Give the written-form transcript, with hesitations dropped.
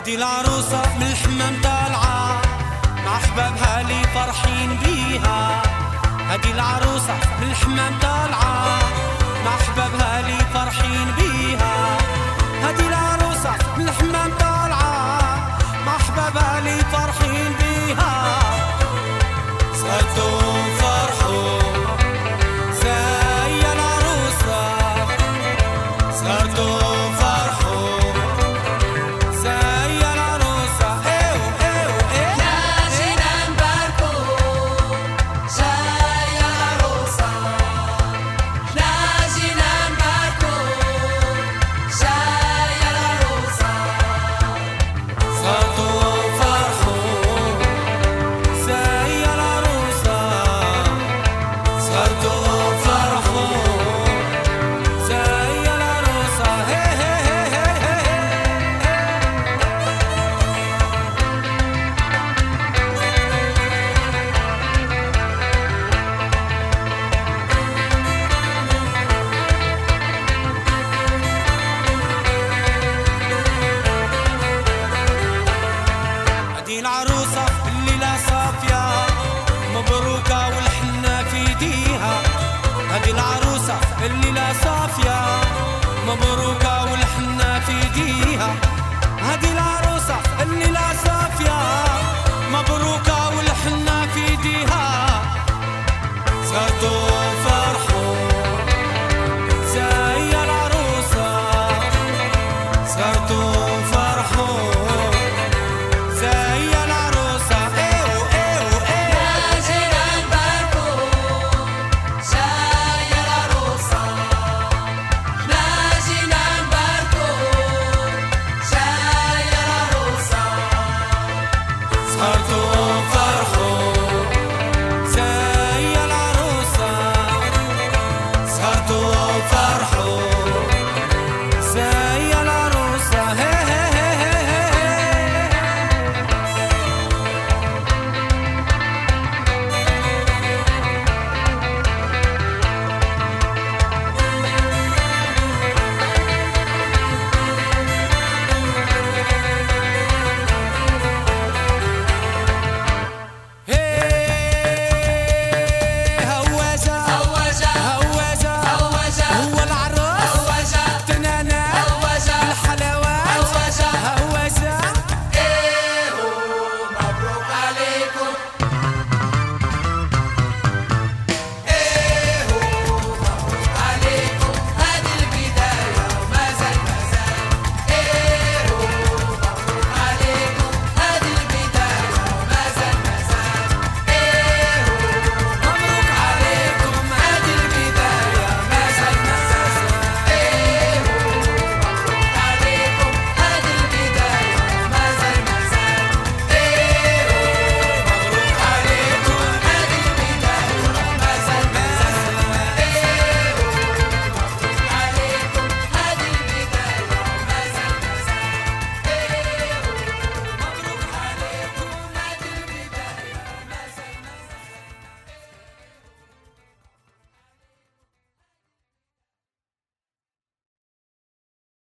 هدي العروسة من الحمام طالعة مع أحبابها اللي فرحين بيها. هدي العروسة من الحمام طالعة مع أحبابها اللي فرحين بيها. هدي العروسة من الحمام طالعة مع أحبابها اللي فرحين بيها. صارتوا فرحوا زي العروسة، صارتوا العروسة الليلة صافية مبروكة والحنة في ايديها. هدي العروسة الليلة صافية مبروكة والحنة في ايديها. هدي العروسة الليلة صافية مبروكة والحنة في ايديها. صارتوا فرحوا زي العروسة، صارتوا